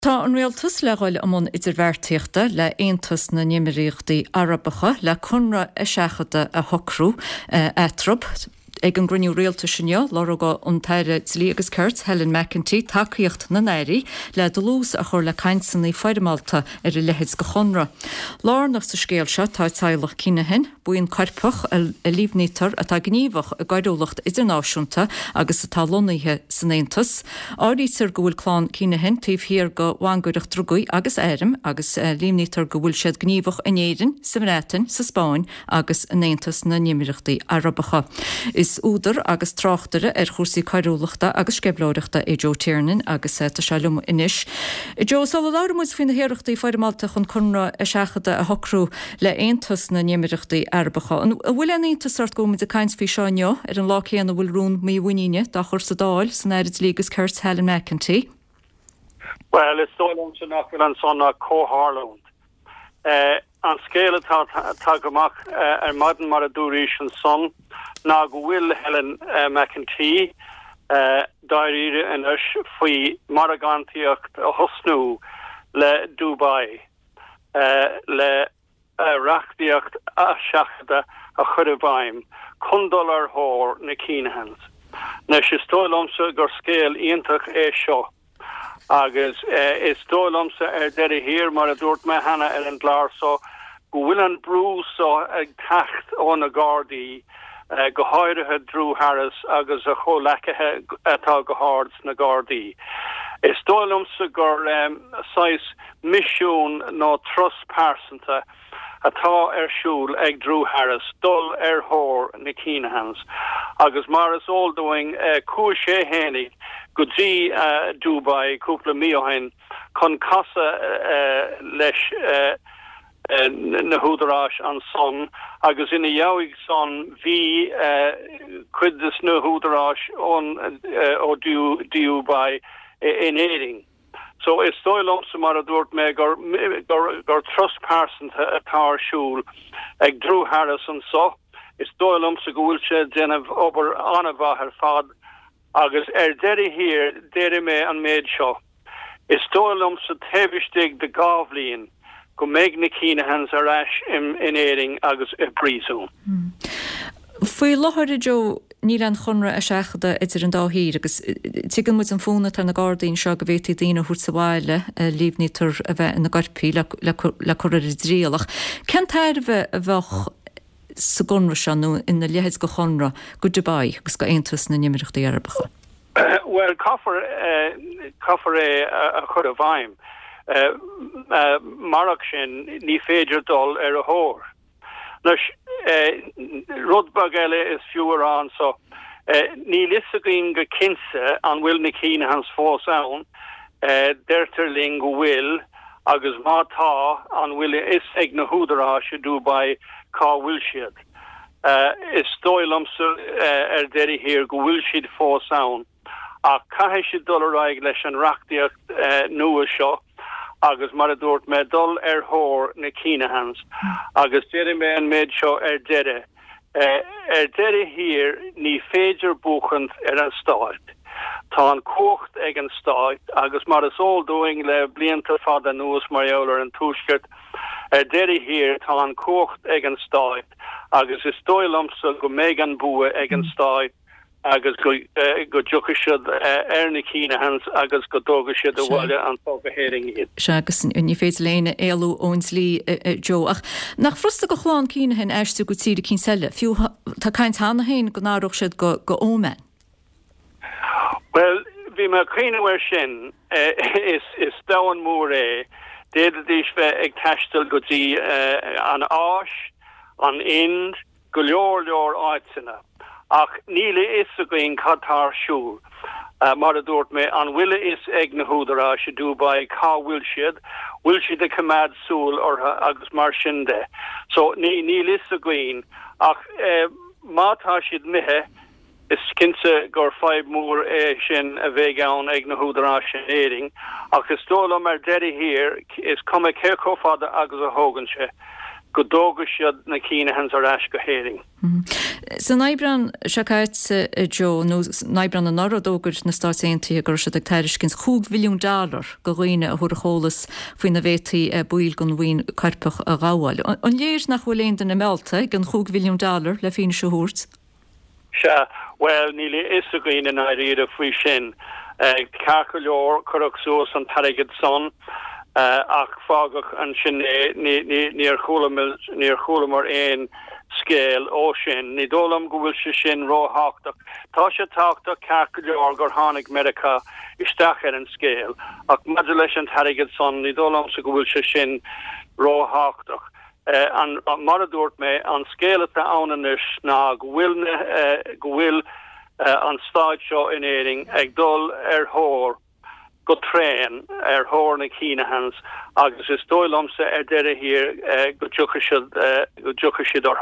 Tá an réaltas le gáil amón idir bhharrtaíochta le aontas na nimíochtaí Arabacha le conra a seachada a hocrú etrub. Ag an gruniú réalta sinne lorga an taire Lí agus Kurt Helen McEntee takeíocht na Nairí le dlús a chur le cainsannaí Feidemalta ar I lehéid go chonra. Lár nach sa scéal se tá teilech cíine hin, buin carpach a líbnítar atá gníomhach a gaiúlacht idirnáisiúnta agus atá lonnaithe san Aontas. Áítar go bhfuil clán cíine hin taobh hir go bhaingúireach drugaí agus éirim agus líbnítar go bhfuil siad gníomhach a néirin sa Mréitin sa Spáin agus an Aontas na nimíochtaí Arabacha. Is údar agus tráchtare chúsaí cairúlachta agus sceblóireachta Joe Tiernan agus tá selumm inis. Joe, sal láramús fin na héireachtaí Feidemalta chun conra a seachada a hocrú le aontas na nimíochtaí Arabacha. An bhfuil aontas sort go mit a cains fí seáneo ar an láchéan a bhfuil rún mí bhaoine da chur sa dáil san Éiread Lí agus Kurt Helen McEntee. Well, it's dóilm se nach bhfuil an sonna cóthárlónt. An scéile tá goach ar maidin mar a dúréis an son ná go bhfuil Helen McEntee daíre an is faoi maragantíocht a hosnú le Dubai le rachtíocht a seachada a chudahhaim chundul ar thór na cínehans. Nes is dóilmsa gur scéal iontach é seo agus is dóilmsa ar deire hir mar a dúirt me hana ar an glár so go bhfuil an brú so ag tacht ó na Gardaí go háirithe Drew Harris agus a cholecathe atá go háirds na Gardaí. Is dóilmsa gur sais misiún nó trust persanta atá siúl ag Drew Harris dul ar thór na cínehans agus mar is óldóing cua sé hénig go dtí Dubai cúpla míohain chun casa leis na húdarás an son agus ina jaig son hí cuidas na húdarás ó Dubai in éing. So is dóilmsa mar a dúirt me gur trust person atá siúl ag Drew Harris an so is dóilmsa go bhfuil sé déanamh obair anna bhathair fad agus deire hir deire me an méid seo. Is dóilmsa taobhiste de gábhlíonn go méid na cínehans ar ais in éing agus i brísún. Fuoi láthir Joe ní an chunra a seachada idir an dáhír agus tuigeann mu an fóna tar na Gardaín seo go bhhétaí daoine chuirt sa bháile líbnítar a bheith in na Garpaí le chuir dríalach. Cean tair bheith a bheith sa gunra se nó ina lehéid go chunra go Dubai agus go aontas na nimíochtaí Arabacha? Well, caithfar é a chur a bhaim. Marach sin ní féidir dul ar a thór. Nus rudbag eile is fiúar an so ní lisagin go kinse an bhfuil na cínehans fós ann deirtarling go bhfuil agus mátá an bhfuil is ag na húdarás a Dubai cá bhfuil siad. Is dóilmsa ar deire hir go bhfuil siad fós ann a caitheadh siad dul aráig leis an reachtaíocht nua seo agus mar a dúirt me dul ar thór na cínehans agus deire me an méid seo ar deire. Ar deire hir ní féidir buchant ar an stáit. Tá an cócht ag an stáit agus mar is óldóing le blianta fada nuas marjólar an túisgurt ar deire hir tá an cócht ag an stáit agus is dóilmsa go méid an bua ag an stáit agus go dúcha siad ar na cínehans agus go dóga siad a bhile an tógahéing iad. Se agus ní féidir léine éalú óns lí Joe ach nach frosta go chláán cínehin eistú go tíad cín selle fiú tá caint hána hain go nároch siad go ómen. Well, bhí me cíinehar sin is dahan mór déad dís bheith ag teistal go dtí an áis, an ind, go leor áitsanna. Ach níle is a going Qatar siúl mar a dúirt me an bhuile is ag na húdarás a Dubai cá bhfuil siad a cumad súl or agus mar sin de. So níl is a going ach mátá siad mithe is cinse gur 5 mór sin a bheith ann ag na húdarás in éing ach is dólam ar deire hir is cum céircó fada agus a hógan se go dógus siad na cínahans ar eis go héing. Sa naibran seáit Jo nó naibran an náradógur na státaí gur se teiriscins $5 milliún go roioine a thuair cholas faoin na bhétaí buil gon bhhaoin carpach a gáháil. An léir nach bhfuil éon na Melta gan $5 milliún le fin se thuirt? Se well níli is a gine in airíad a fhui sin. Cacha leor chuach suas an tarigid son ach fágach an sin níor chulamar éon scéal ó sin. Ní dólam go bhfuil se sin róthach. Tá se táachta cacha leor gur tháinig America isteach ar an scéal ach maidir leis an tarigid son ní dólam sa go bhfuil se sin róthach. An maradúirt me an scéal a annanis ná go bhfuil an stáid seo in éing ag dul ar thór go tréin ar thór na cínahans agus is dóillamsa ar deire hir go dúcha siad